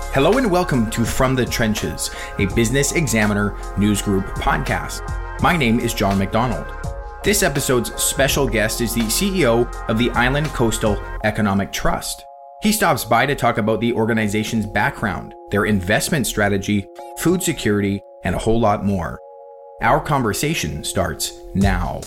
Hello and welcome to From the Trenches, a Business Examiner News Group podcast. My name is John McDonald. This episode's special guest is the CEO of the Island Coastal Economic Trust. He stops by to talk about the organization's background, their investment strategy, food security, and a whole lot more. Our conversation starts now.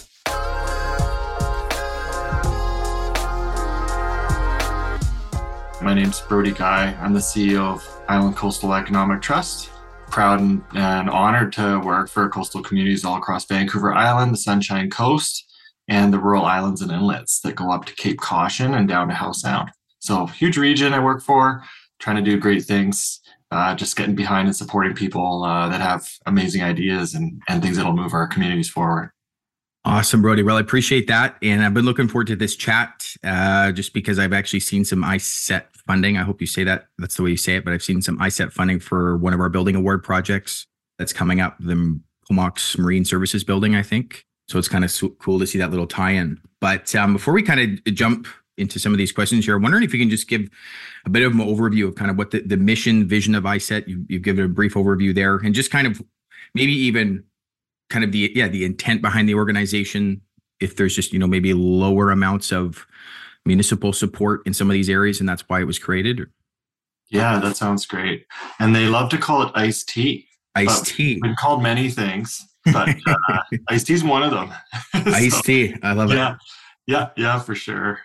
My name's Brody Guy. I'm the CEO of Island Coastal Economic Trust. Proud and honored to work for coastal communities all across Vancouver Island, the Sunshine Coast, and the rural islands and inlets that go up to Cape Caution and down to Howe Sound. So huge region I work for, trying to do great things, just getting behind and supporting people that have amazing ideas and things that'll move our communities forward. Awesome, Brody. Well, I appreciate that. And I've been looking forward to this chat just because I've actually seen some ISET funding. I hope you say that. That's the way you say it. But I've seen some ISET funding for one of our building award projects that's coming up, the Comox Marine Services building, I think. So it's kind of cool to see that little tie-in. But before we kind of jump into some of these questions here, I'm wondering if you can just give a bit of an overview of kind of what the mission, vision of ISET. You've given a brief overview there, and just kind of maybe even kind of the intent behind the organization, if there's just, maybe lower amounts of municipal support in some of these areas, and that's why it was created. Yeah, that sounds great. And they love to call it iced tea. Iced tea. It's been called many things, but iced tea is one of them. Iced tea. I love it. Yeah, for sure.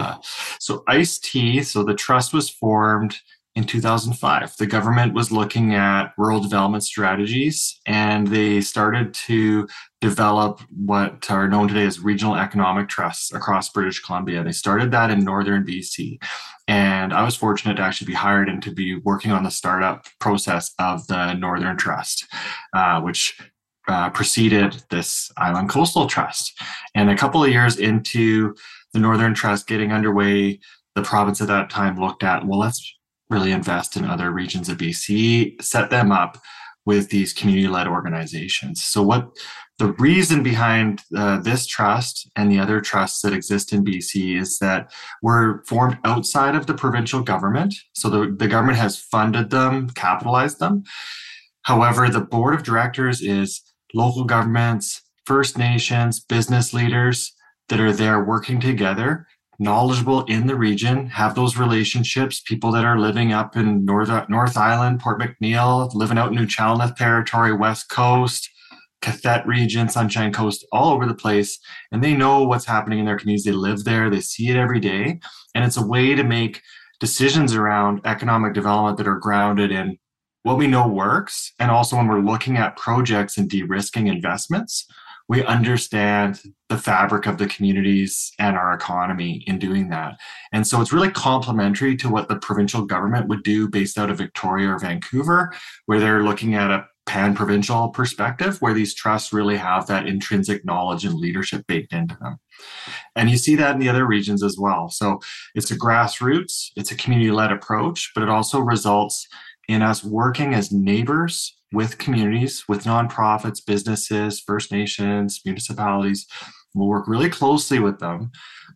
So iced tea. So the trust was formed in 2005. The government was looking at rural development strategies, and they started to develop what are known today as regional economic trusts across British Columbia. They started that in northern BC. And I was fortunate to actually be hired and to be working on the startup process of the Northern Trust, which preceded this Island Coastal Trust. And a couple of years into the Northern Trust getting underway, the province at that time looked at, well, let's really invest in other regions of BC, set them up with these community-led organizations. So what the reason behind this trust and the other trusts that exist in BC is that we're formed outside of the provincial government. So the government has funded them, capitalized them. However, the board of directors is local governments, First Nations, business leaders that are there working together, knowledgeable in the region, have those relationships, people that are living up in North Island, Port McNeill, living out in New Chalmette Territory, West Coast, Cathet region, Sunshine Coast, all over the place. And they know what's happening in their communities. They live there, they see it every day. And it's a way to make decisions around economic development that are grounded in what we know works. And also when we're looking at projects and de-risking investments, we understand the fabric of the communities and our economy in doing that. And so it's really complementary to what the provincial government would do based out of Victoria or Vancouver, where they're looking at a pan-provincial perspective, where these trusts really have that intrinsic knowledge and leadership baked into them. And you see that in the other regions as well. So it's a grassroots, it's a community-led approach, but it also results in us working as neighbors with communities, with nonprofits, businesses, First Nations, municipalities. We'll work really closely with them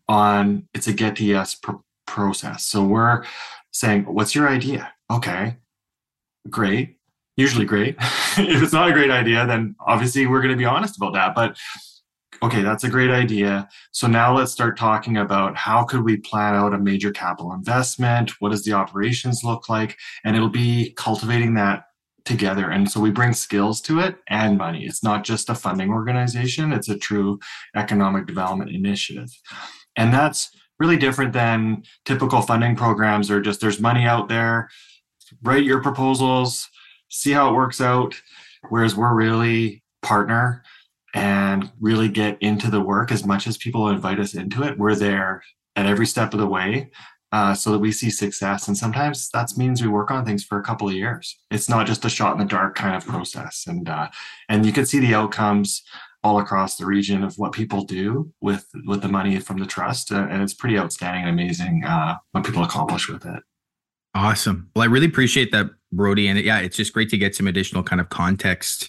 on, it's a get to yes process. So we're saying, what's your idea? Okay, great, usually great. If it's not a great idea, then obviously we're going to be honest about that. But okay, that's a great idea. So now let's start talking about how could we plan out a major capital investment? What does the operations look like? And it'll be cultivating that together. And so we bring skills to it and money. It's not just a funding organization. It's a true economic development initiative. And that's really different than typical funding programs or just there's money out there, write your proposals, see how it works out. Whereas we're really partner and really get into the work as much as people invite us into it. We're there at every step of the way. So that we see success. And sometimes that means we work on things for a couple of years. It's not just a shot in the dark kind of process. And you can see the outcomes all across the region of what people do with the money from the trust. And it's pretty outstanding and amazing what people accomplish with it. Awesome. Well, I really appreciate that, Brody. And it's just great to get some additional kind of context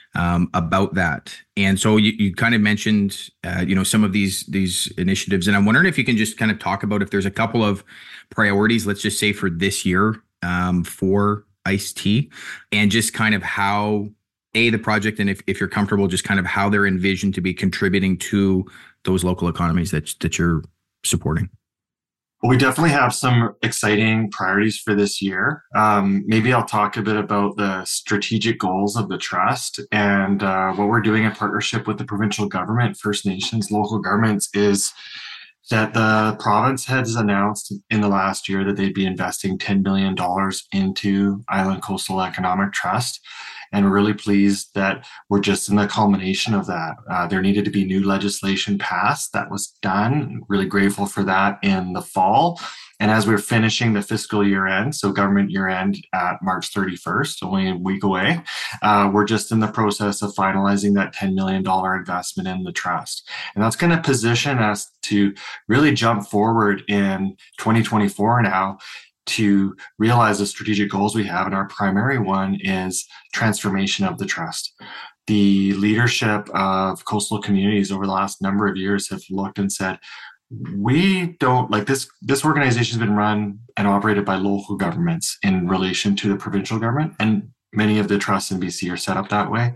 about that. And so you kind of mentioned, some of these initiatives, and I'm wondering if you can just kind of talk about if there's a couple of priorities, let's just say for this year, for iced tea, and just kind of how the project, and if you're comfortable, just kind of how they're envisioned to be contributing to those local economies that you're supporting. Well, we definitely have some exciting priorities for this year. Maybe I'll talk a bit about the strategic goals of the trust and what we're doing in partnership with the provincial government, First Nations, local governments, is that the province has announced in the last year that they'd be investing $10 million into Island Coastal Economic Trust. And we're really pleased that we're just in the culmination of that. There needed to be new legislation passed. That was done. Really grateful for that in the fall. And as we're finishing the fiscal year end, so government year end at March 31st, only a week away, we're just in the process of finalizing that $10 million investment in the trust. And that's going to position us to really jump forward in 2024 now to realize the strategic goals we have. And our primary one is transformation of the trust. The leadership of coastal communities over the last number of years have looked and said, we don't like this organization has been run and operated by local governments in relation to the provincial government, and many of the trusts in BC are set up that way.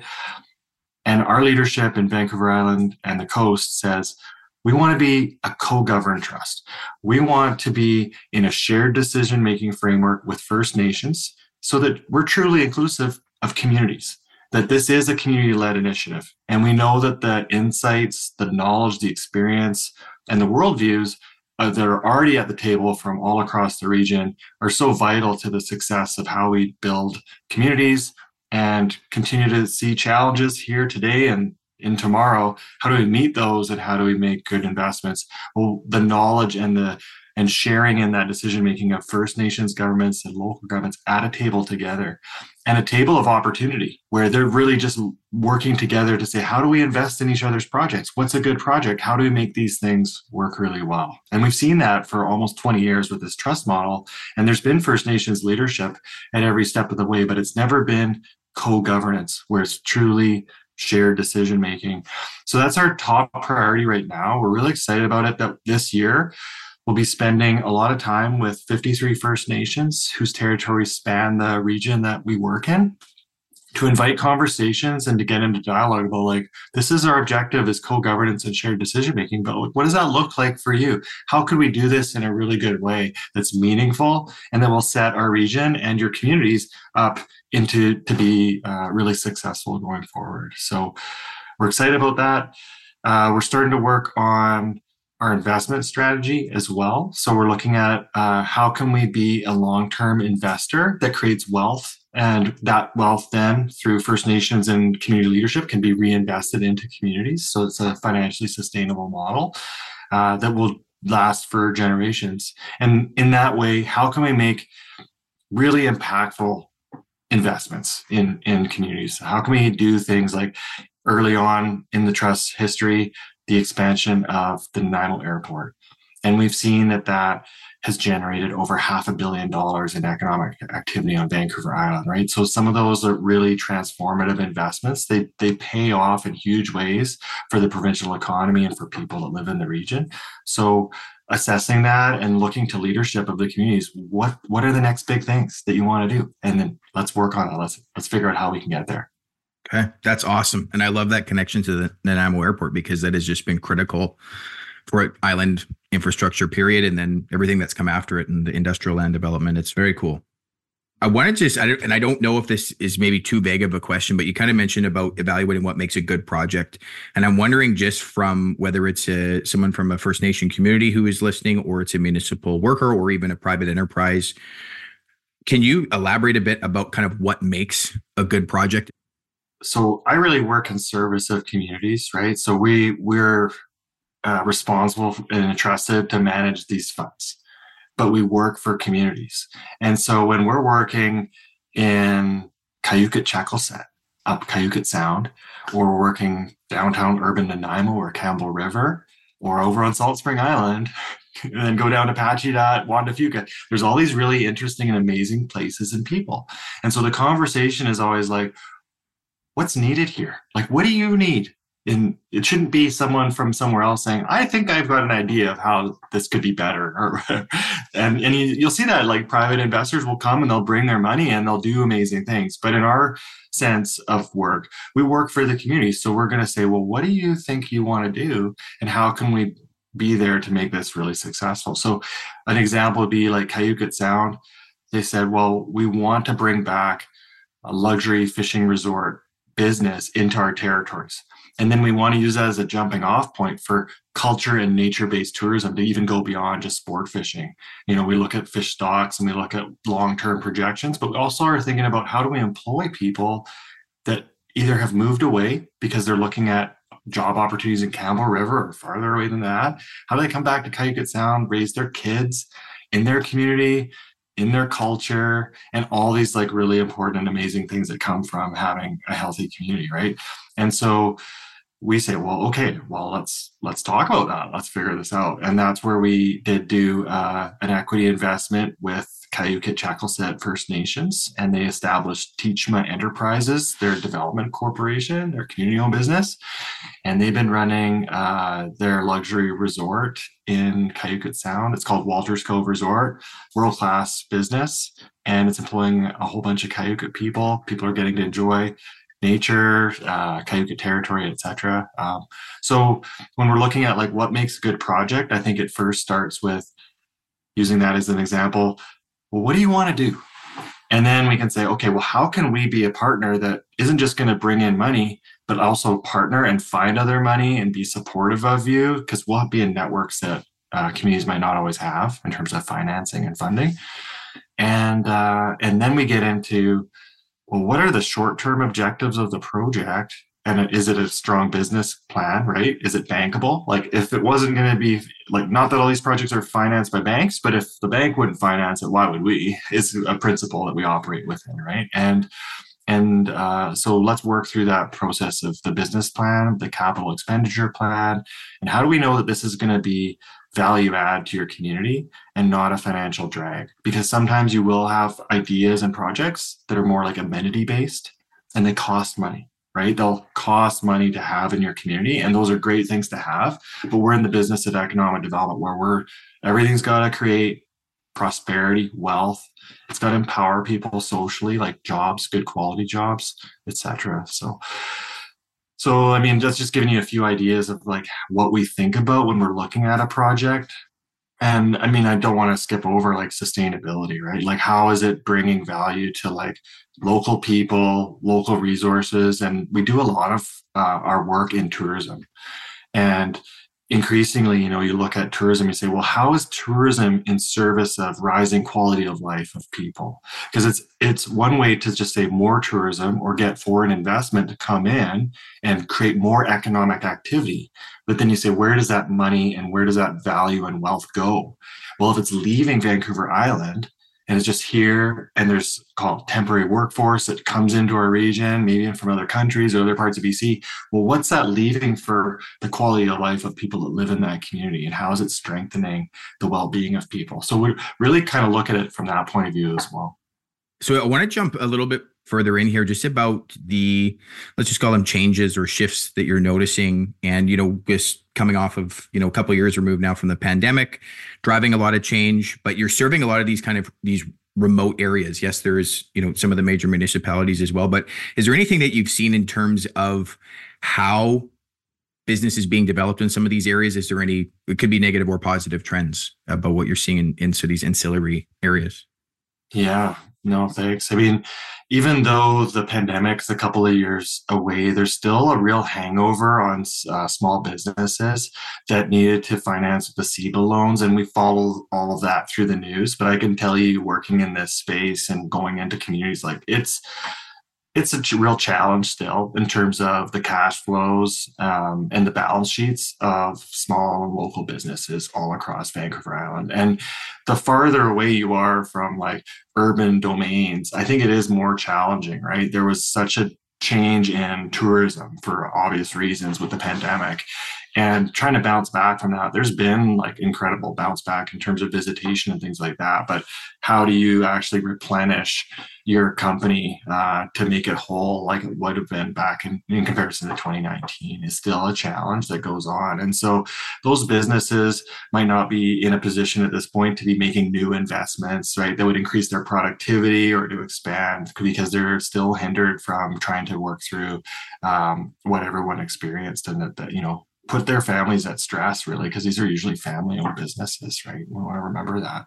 And our leadership in Vancouver Island and the coast says we want to be a co-governed trust. We want to be in a shared decision-making framework with First Nations so that we're truly inclusive of communities, that this is a community-led initiative. And we know that the insights, the knowledge, the experience, and the worldviews that are already at the table from all across the region are so vital to the success of how we build communities and continue to see challenges here today and in tomorrow. How do we meet those, and how do we make good investments? Well, the knowledge and sharing in that decision making of First Nations governments and local governments at a table together, and a table of opportunity where they're really just working together to say, how do we invest in each other's projects? What's a good project? How do we make these things work really well? And we've seen that for almost 20 years with this trust model. And there's been First Nations leadership at every step of the way, but it's never been co-governance where it's truly shared decision making. So that's our top priority right now. We're really excited about it that this year we'll be spending a lot of time with 53 First Nations whose territories span the region that we work in, to invite conversations and to get into dialogue about, like, this is our objective is co-governance and shared decision making, but what does that look like for you? How could we do this in a really good way that's meaningful, and then we'll set our region and your communities up to be really successful going forward. So we're excited about that. We're starting to work on our investment strategy as well. So we're looking at how can we be a long-term investor that creates wealth, and that wealth then through First Nations and community leadership can be reinvested into communities. So it's a financially sustainable model that will last for generations. And in that way, how can we make really impactful investments in communities? How can we do things like early on in the trust's history, the expansion of the Nanaimo Airport? And we've seen that has generated over $500 million in economic activity on Vancouver Island, right? So some of those are really transformative investments. They pay off in huge ways for the provincial economy and for people that live in the region. So assessing that and looking to leadership of the communities, what are the next big things that you want to do? And then let's work on it. Let's figure out how we can get there. Okay, that's awesome. And I love that connection to the Nanaimo Airport, because that has just been critical for island infrastructure, period, and then everything that's come after it and the industrial land development. It's very cool. I wanted to, and I don't know if this is maybe too vague of a question, but you kind of mentioned about evaluating what makes a good project. And I'm wondering, just from whether it's someone from a First Nation community who is listening, or it's a municipal worker, or even a private enterprise, can you elaborate a bit about kind of what makes a good project? So I really work in service of communities, right? So we're responsible and entrusted to manage these funds, but we work for communities. And so when we're working in Cayucot-Chekosset, up Cayucot Sound, or we're working downtown urban Nanaimo or Campbell River, or over on Salt Spring Island, and then go down to Pacheedaht, Juan de Fuca, there's all these really interesting and amazing places and people. And so the conversation is always like, what's needed here? Like, what do you need? it shouldn't be someone from somewhere else saying, I think I've got an idea of how this could be better. Or, and you'll see that like private investors will come and they'll bring their money and they'll do amazing things. But in our sense of work, we work for the community. So we're going to say, well, what do you think you want to do? And how can we be there to make this really successful? So an example would be like Cayuga Sound. They said, well, we want to bring back a luxury fishing resort business into our territories. And then we want to use that as a jumping off point for culture and nature-based tourism to even go beyond just sport fishing. You know, we look at fish stocks and we look at long-term projections, but we also are thinking about how do we employ people that either have moved away because they're looking at job opportunities in Campbell River or farther away than that. How do they come back to Cayuga Sound, raise their kids in their community, in their culture, and all these like really important and amazing things that come from having a healthy community, right? And so we say, well, okay, well, let's talk about that. Let's figure this out. And that's where we did do an equity investment with Cayuga-Chakelsat First Nations, and they established Teachma Enterprises, their development corporation, their community-owned business, and they've been running their luxury resort in Cayuga Sound. It's called Walters Cove Resort, world-class business, and it's employing a whole bunch of Cayuga people. People are getting to enjoy nature, Cayuga territory, etc. So when we're looking at like what makes a good project, I think it first starts with using that as an example. Well, what do you want to do? And then we can say, okay, well, how can we be a partner that isn't just going to bring in money, but also partner and find other money and be supportive of you? Because we'll be in networks that communities might not always have in terms of financing and funding. And then we get into, well, what are the short-term objectives of the project? And is it a strong business plan, right? Is it bankable? Like if it wasn't going to be like, not that all these projects are financed by banks, but if the bank wouldn't finance it, why would we? It's a principle that we operate within, right? And so let's work through that process of the business plan, the capital expenditure plan, and how do we know that this is going to be value add to your community and not a financial drag? Because sometimes you will have ideas and projects that are more like amenity based and they cost money, right? They'll cost money to have in your community, and those are great things to have. But we're in the business of economic development where everything's got to create prosperity, wealth. It's got to empower people socially, like jobs, good quality jobs, etc. So I mean, that's just giving you a few ideas of like what we think about when we're looking at a project. And I mean, I don't want to skip over like sustainability, right? Like how is it bringing value to like local people, local resources? And we do a lot of our work in tourism. And increasingly, you know, you look at tourism, you say, well, how is tourism in service of rising quality of life of people? Because it's one way to just say more tourism or get foreign investment to come in and create more economic activity. But then you say, where does that money and where does that value and wealth go? Well, if it's leaving Vancouver Island and it's just here and there's called temporary workforce that comes into our region, maybe from other countries or other parts of BC. Well, what's that leaving for the quality of life of people that live in that community, and how is it strengthening the well-being of people? So we really kind of look at it from that point of view as well. So I want to jump a little bit further in here just about let's just call them changes or shifts that you're noticing. And, you know, just coming off of, you know, a couple of years removed now from the pandemic, driving a lot of change, but you're serving a lot of these remote areas. Yes, there is, you know, some of the major municipalities as well, but is there anything that you've seen in terms of how business is being developed in some of these areas? Is there it could be negative or positive trends about what you're seeing in so these ancillary areas? Yeah, no, thanks. I mean, even though the pandemic's a couple of years away, there's still a real hangover on small businesses that needed to finance the CEBA loans. And we follow all of that through the news. But I can tell you, working in this space and going into communities, like it's a real challenge still in terms of the cash flows and the balance sheets of small and local businesses all across Vancouver Island. And the farther away you are from like urban domains, I think it is more challenging, right? There was such a change in tourism for obvious reasons with the pandemic. and trying to bounce back from that. There's been like incredible bounce back in terms of visitation and things like that. But how do you actually replenish your company to make it whole like it would have been back in comparison to 2019 is still a challenge that goes on. And so those businesses might not be in a position at this point to be making new investments, right, that would increase their productivity or to expand because they're still hindered from trying to work through what everyone experienced, and that put their families at stress, really, because these are usually family-owned businesses, right? We want to remember that.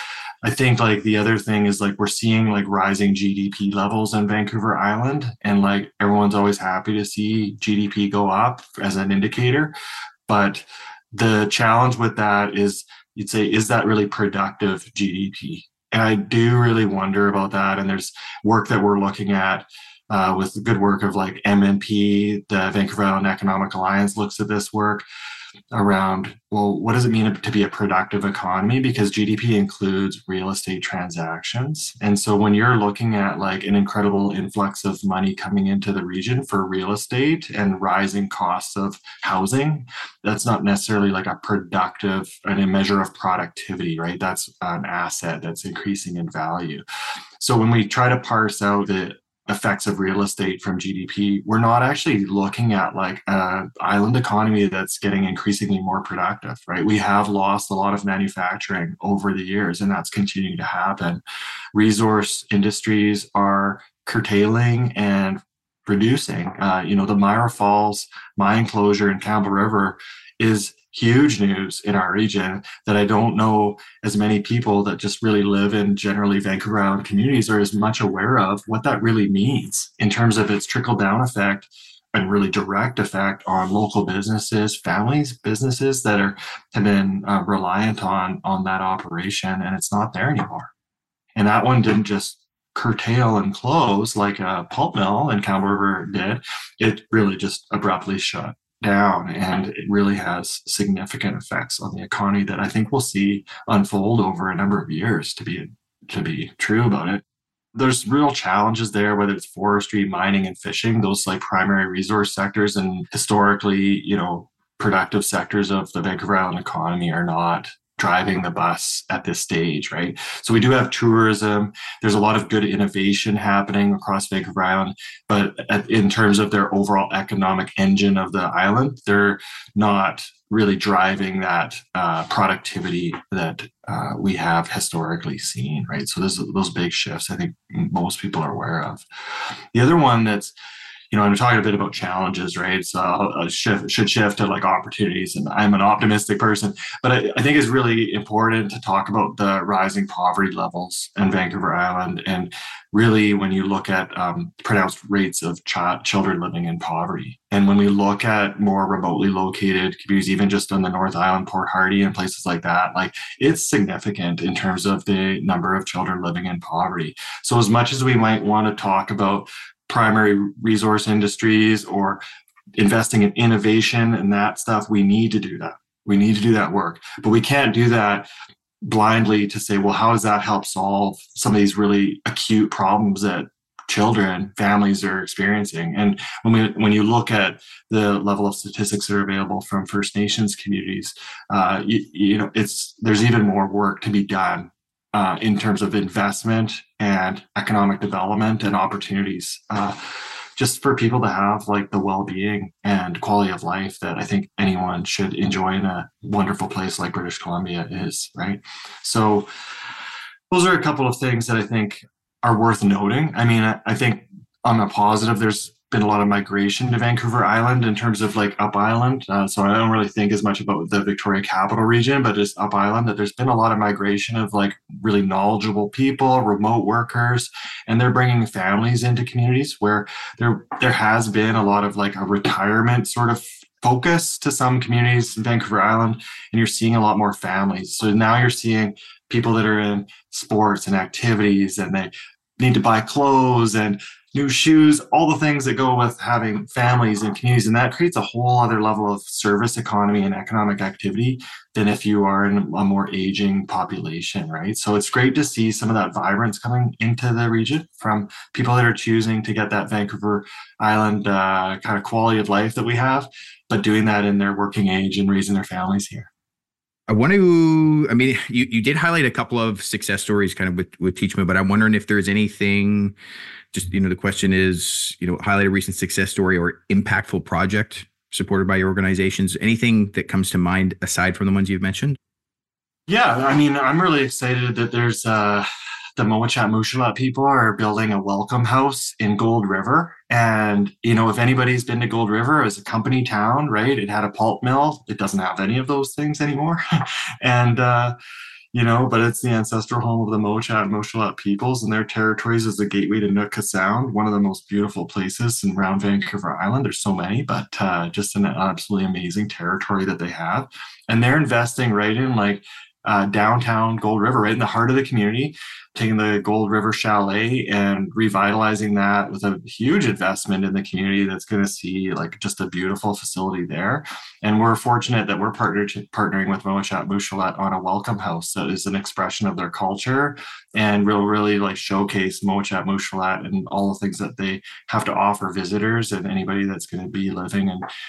I think like the other thing is like we're seeing like rising GDP levels in Vancouver Island, and like everyone's always happy to see GDP go up as an indicator. But the challenge with that is you'd say, is that really productive GDP? And I do really wonder about that. And there's work that we're looking at with the good work of like MNP, the Vancouver Island Economic Alliance looks at this work around, well, what does it mean to be a productive economy? Because GDP includes real estate transactions. And so when you're looking at like an incredible influx of money coming into the region for real estate and rising costs of housing, that's not necessarily like a productive and a measure of productivity, right? That's an asset that's increasing in value. So when we try to parse out the effects of real estate from GDP, we're not actually looking at like an island economy that's getting increasingly more productive, right? We have lost a lot of manufacturing over the years, and that's continuing to happen. Resource industries are curtailing and reducing. The Myra Falls mine closure in Campbell River is huge news in our region that I don't know as many people that just really live in generally Vancouver Island communities are as much aware of what that really means in terms of its trickle down effect and really direct effect on local businesses, families, businesses that have been reliant on that operation, and it's not there anymore. And that one didn't just curtail and close like a pulp mill in Campbell River did. It really just abruptly shut down, and it really has significant effects on the economy that I think we'll see unfold over a number of years, to be true about it. There's real challenges there, whether it's forestry, mining, and fishing, those like primary resource sectors and historically, productive sectors of the Vancouver Island economy are not driving the bus at this stage, right? So we do have tourism. There's a lot of good innovation happening across Vancouver Island, but in terms of their overall economic engine of the island, they're not really driving that productivity that we have historically seen, right? So there's those big shifts I think most people are aware of. The other one that's I'm talking a bit about challenges, right? So I should shift to like opportunities, and I'm an optimistic person, but I think it's really important to talk about the rising poverty levels in Vancouver Island. And really, when you look at pronounced rates of children living in poverty, and when we look at more remotely located communities, even just on the North Island, Port Hardy and places like that, like it's significant in terms of the number of children living in poverty. So as much as we might want to talk about primary resource industries or investing in innovation and that stuff, we need to do that. We need to do that work, but we can't do that blindly to say, well, how does that help solve some of these really acute problems that families are experiencing? And when you look at the level of statistics that are available from First Nations communities, there's even more work to be done in terms of investment and economic development and opportunities, just for people to have like the well-being and quality of life that I think anyone should enjoy in a wonderful place like British Columbia is, right? So those are a couple of things that I think are worth noting. I mean, I think on a positive, there's been a lot of migration to Vancouver Island in terms of like Up Island. So I don't really think as much about the Victoria Capital region, but just Up Island, that there's been a lot of migration of like really knowledgeable people, remote workers, and they're bringing families into communities where there has been a lot of like a retirement sort of focus to some communities in Vancouver Island, and you're seeing a lot more families. So now you're seeing people that are in sports and activities, and they need to buy clothes, and new shoes, all the things that go with having families and communities. And that creates a whole other level of service economy and economic activity than if you are in a more aging population, right? So it's great to see some of that vibrance coming into the region from people that are choosing to get that Vancouver Island kind of quality of life that we have, but doing that in their working age and raising their families here. I want to, I mean, you did highlight a couple of success stories kind of with Teachma, but I'm wondering if there's anything, just, the question is, highlight a recent success story or impactful project supported by your organizations, anything that comes to mind aside from the ones you've mentioned? Yeah, I mean, I'm really excited that there's the Mowichat Mushulat people are building a welcome house in Gold River. And, if anybody's been to Gold River, it was a company town, right? It had a pulp mill. It doesn't have any of those things anymore. And, but it's the ancestral home of the Mowichat and Mushulat peoples, and their territories is the gateway to Nootka Sound, one of the most beautiful places around Vancouver Island. There's so many, but just an absolutely amazing territory that they have. And they're investing right in downtown Gold River, right in the heart of the community, taking the Gold River Chalet and revitalizing that with a huge investment in the community that's going to see just a beautiful facility there. And we're fortunate that we're partnering with Mowichat Mushulat on a welcome house that is an expression of their culture and will really showcase Mowichat Mushulat and all the things that they have to offer visitors and anybody that's going to be living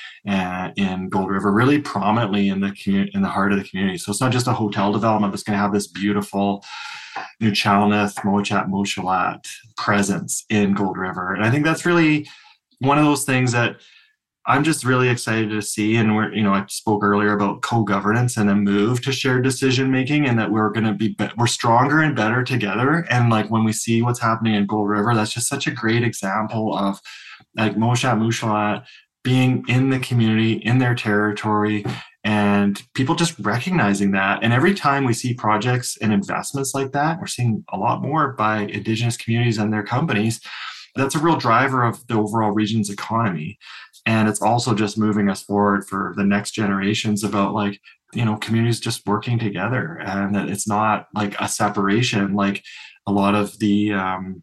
in Gold River really prominently in the heart of the community. So it's not just a hotel development that's going to have this beautiful New Chalmouth, Mowichat Mushulat presence in Gold River. And I think that's really one of those things that I'm just really excited to see. And I spoke earlier about co-governance and a move to shared decision making, and that we're going to we're stronger and better together. And when we see what's happening in Gold River, that's just such a great example of Mowichat Mushulat being in the community, in their territory, and people just recognizing that. And every time we see projects and investments like that, we're seeing a lot more by Indigenous communities and their companies. That's a real driver of the overall region's economy. And it's also just moving us forward for the next generations about communities just working together, and that it's not a separation, like a lot of the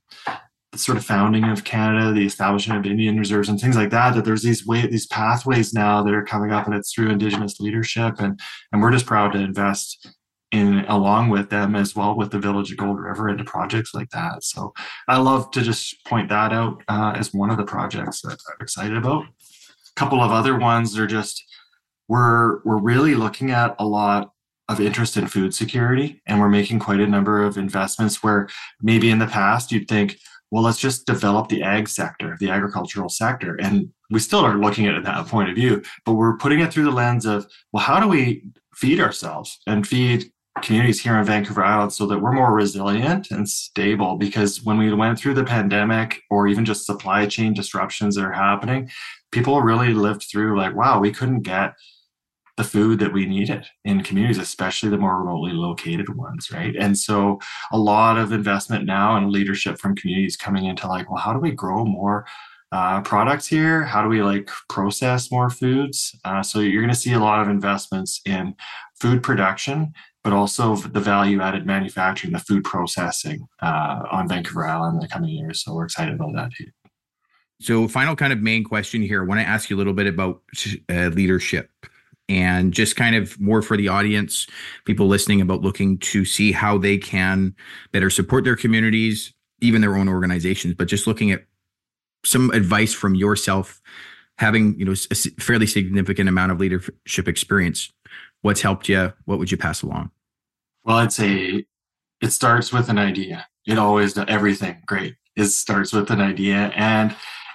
sort of founding of Canada, the establishment of Indian reserves and things like that, that there's these pathways now that are coming up, and it's through Indigenous leadership. And we're just proud to invest in along with them as well with the Village of Gold River into projects like that. So I love to just point that out as one of the projects that I'm excited about. A couple of other ones are just, we're really looking at a lot of interest in food security, and we're making quite a number of investments where maybe in the past you'd think, well, let's just develop the ag sector, the agricultural sector. And we still are looking at it that point of view, but we're putting it through the lens of, well, how do we feed ourselves and feed communities here on Vancouver Island so that we're more resilient and stable? Because when we went through the pandemic, or even just supply chain disruptions that are happening, people really lived through wow, we couldn't get the food that we needed in communities, especially the more remotely located ones, right? And so a lot of investment now and leadership from communities coming into well, how do we grow more products here? How do we process more foods? So you're going to see a lot of investments in food production, but also the value-added manufacturing, the food processing on Vancouver Island in the coming years. So we're excited about that too. So final kind of main question here, I want to ask you a little bit about leadership. And just kind of more for the audience, people listening, about looking to see how they can better support their communities, even their own organizations, but just looking at some advice from yourself, having a fairly significant amount of leadership experience. What's helped you? What would you pass along? Well, I'd say it starts with an idea. It always does. Everything great. It starts with an idea and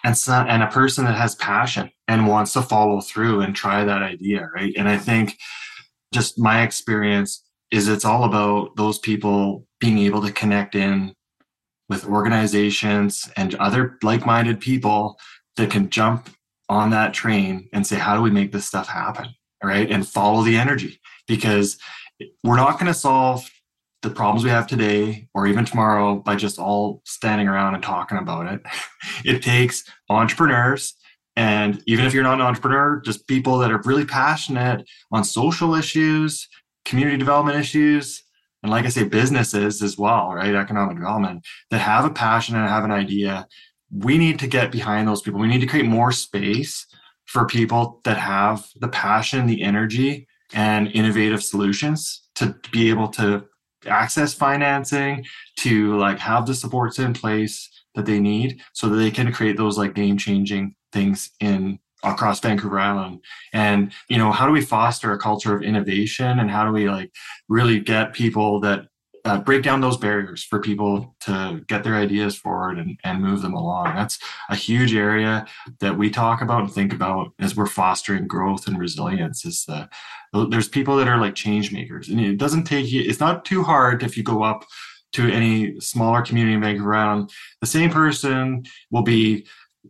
a person that has passion and wants to follow through and try that idea, right? And I think just my experience is it's all about those people being able to connect in with organizations and other like-minded people that can jump on that train and say, how do we make this stuff happen, right? And follow the energy, because we're not going to solve the problems we have today or even tomorrow by just all standing around and talking about it. It takes entrepreneurs, and even if you're not an entrepreneur, just people that are really passionate on social issues, community development issues, and like I say, businesses as well, right? Economic development, that have a passion and have an idea we need to get behind those people. We need to create more space for people that have the passion, the energy, and innovative solutions to be able to access financing, to like have the supports in place that they need so that they can create those like game-changing things in across Vancouver Island. And how do we foster a culture of innovation, and how do we like really get people that break down those barriers for people to get their ideas forward and move them along. That's a huge area that we talk about and think about as we're fostering growth and resilience. Is there's people that are like change makers, and it doesn't take you. It's not too hard if you go up to any smaller community in Vancouver Island. The same person will be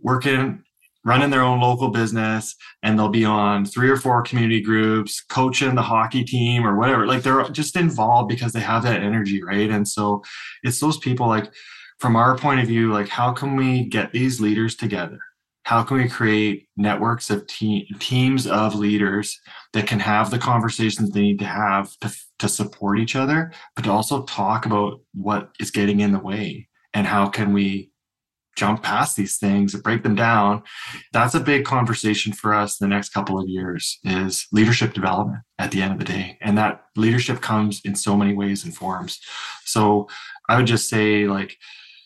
running their own local business, and they'll be on 3 or 4 community groups, coaching the hockey team or whatever. Like they're just involved because they have that energy, right? And so it's those people, like from our point of view, like how can we get these leaders together? How can we create networks of teams of leaders that can have the conversations they need to have to support each other, but to also talk about what is getting in the way, and how can we jump past these things and break them down? That's a big conversation for us the next couple of years, is leadership development at the end of the day. And that leadership comes in so many ways and forms. So I would just say, like,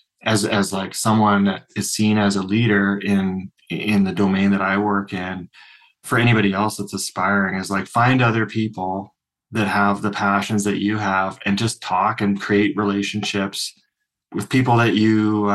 as like someone that is seen as a leader in the domain that I work in, for anybody else that's aspiring, is like find other people that have the passions that you have, and just talk and create relationships with people that you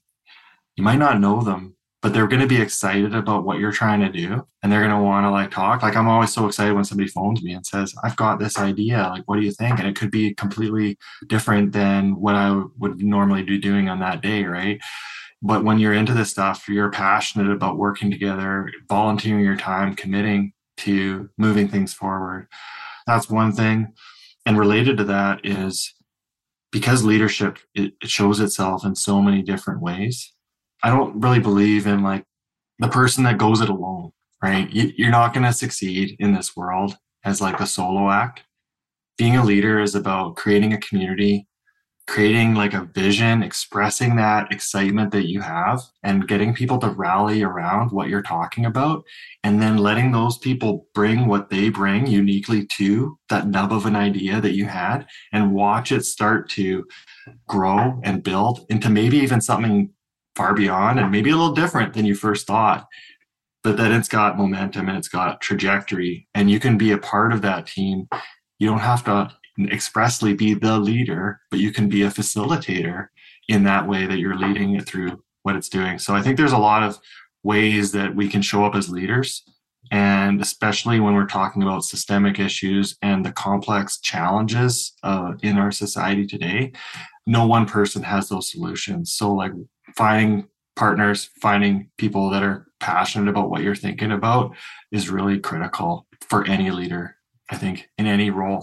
might not know them, but they're going to be excited about what you're trying to do, and they're going to want to like talk. Like I'm always so excited when somebody phones me and says, I've got this idea, like what do you think? And it could be completely different than what I would normally be doing on that day, right? But when you're into this stuff, you're passionate about working together, volunteering your time, committing to moving things forward. That's one thing. And related to that is, because leadership, it shows itself in so many different ways. I don't really believe in like the person that goes it alone, right? You're not going to succeed in this world as like a solo act. Being a leader is about creating a community, creating like a vision, expressing that excitement that you have, and getting people to rally around what you're talking about, and then letting those people bring what they bring uniquely to that nub of an idea that you had, and watch it start to grow and build into maybe even something far beyond, and maybe a little different than you first thought, but that it's got momentum and it's got trajectory, and you can be a part of that team. You don't have to expressly be the leader, but you can be a facilitator in that way that you're leading it through what it's doing. So I think there's a lot of ways that we can show up as leaders, and especially when we're talking about systemic issues and the complex challenges in our society today, no one person has those solutions. So like finding partners, finding people that are passionate about what you're thinking about is really critical for any leader, I think, in any role.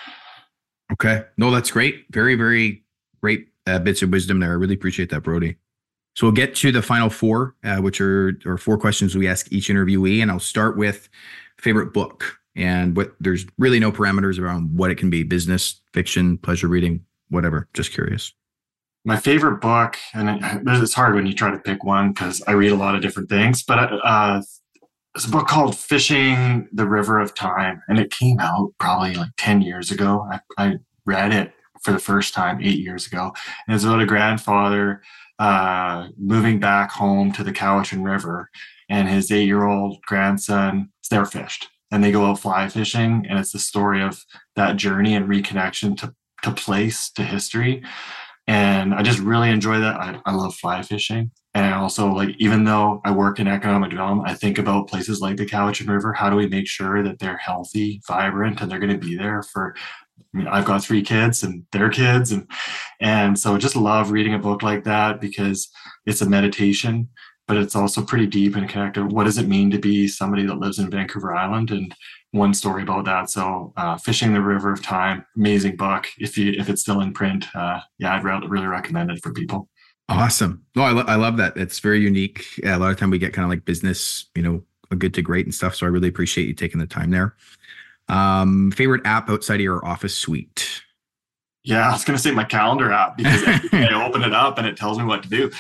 Okay. No, that's great. Very, very great bits of wisdom there. I really appreciate that, Brody. So we'll get to the final 4, which are 4 questions we ask each interviewee. And I'll start with favorite book. And there's really no parameters around what it can be: business, fiction, pleasure reading, whatever. Just curious. My favorite book, and it's hard when you try to pick one because I read a lot of different things, but it's a book called Fishing the River of Time, and it came out probably like 10 years ago. I read it for the first time 8 years ago, and it's about a grandfather moving back home to the Cowichan River, and his 8-year-old grandson fished, and they go out fly fishing, and it's the story of that journey and reconnection to place, to history. And I just really enjoy that. I love fly fishing. And also, like, even though I work in economic development, I think about places like the Cowichan River. How do we make sure that they're healthy, vibrant, and they're going to be there for, I mean, I've got 3 kids and their kids. And so just love reading a book like that, because it's a meditation, but it's also pretty deep and connected. What does it mean to be somebody that lives in Vancouver Island? And one story about that. So Fishing the River of Time, amazing book. If it's still in print, I'd really recommend it for people. Awesome. No, I love that. It's very unique. A lot of time we get kind of like business, a good to great and stuff. So I really appreciate you taking the time there. Favorite app outside of your office suite? Yeah, I was going to say my calendar app because every day I open it up and it tells me what to do.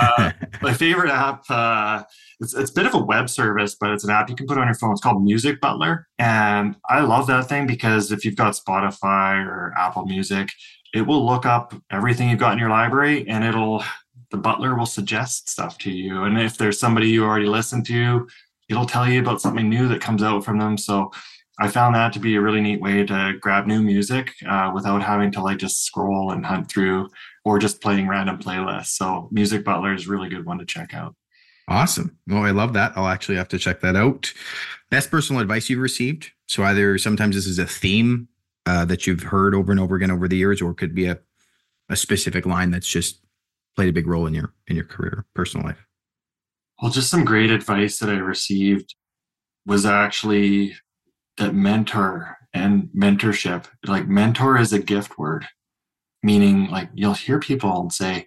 My favorite app, it's a bit of a web service, but it's an app you can put on your phone. It's called Music Butler. And I love that thing because if you've got Spotify or Apple Music, it will look up everything you've got in your library and the Butler will suggest stuff to you. And if there's somebody you already listen to, it'll tell you about something new that comes out from them. So I found that to be a really neat way to grab new music without having to like just scroll and hunt through or just playing random playlists. So Music Butler is a really good one to check out. Awesome. Well, I love that. I'll actually have to check that out. Best personal advice you've received. So either sometimes this is a theme that you've heard over and over again over the years, or it could be a specific line that's just played a big role in your career, personal life. Well, just some great advice that I received was actually that mentor and mentorship, like mentor is a gift word, meaning like you'll hear people say,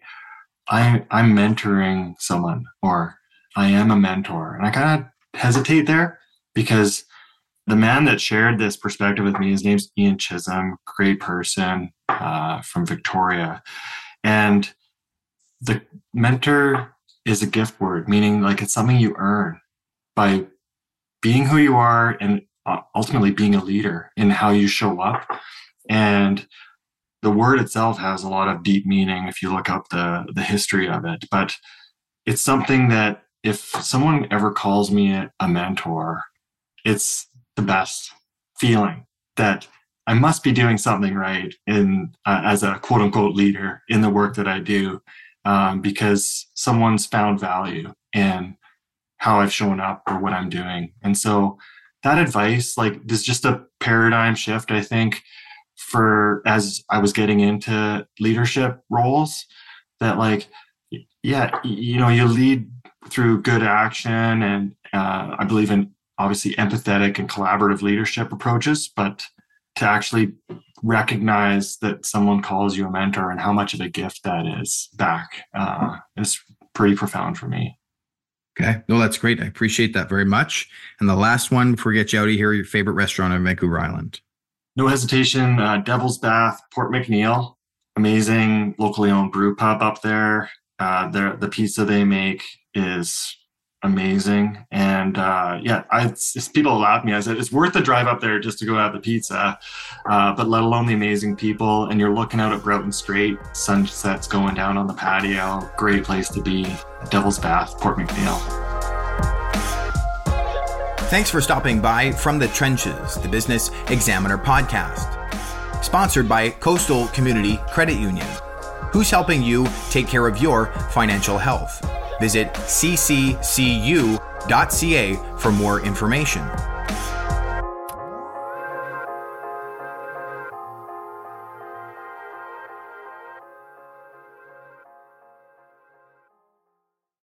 I'm mentoring someone, or I am a mentor. And I kind of hesitate there because the man that shared this perspective with me, his name's Ian Chisholm, great person from Victoria. And the mentor is a gift word, meaning like it's something you earn by being who you are and ultimately being a leader in how you show up. And the word itself has a lot of deep meaning if you look up the history of it. But it's something that if someone ever calls me a mentor, it's the best feeling that I must be doing something right in as a quote unquote leader in the work that I do, because someone's found value in how I've shown up or what I'm doing. And so that advice, like, there's just a paradigm shift, I think, for as I was getting into leadership roles, that like, yeah, you know, you lead through good action, and I believe in obviously empathetic and collaborative leadership approaches, but to actually recognize that someone calls you a mentor and how much of a gift that is back is pretty profound for me. Okay. No, that's great. I appreciate that very much. And the last one before we get you out of here, your favorite restaurant on Vancouver Island. No hesitation. Devil's Bath, Port McNeill. Amazing locally owned brew pub up there. The pizza they make is amazing. And people laugh at me. I said, it's worth the drive up there just to go have the pizza, but let alone the amazing people. And you're looking out at Broughton Strait, sunsets going down on the patio. Great place to be. Devil's Bath, Port McNeill. Thanks for stopping by From the Trenches, the Business Examiner podcast. Sponsored by Coastal Community Credit Union. Who's helping you take care of your financial health? Visit cccu.ca for more information.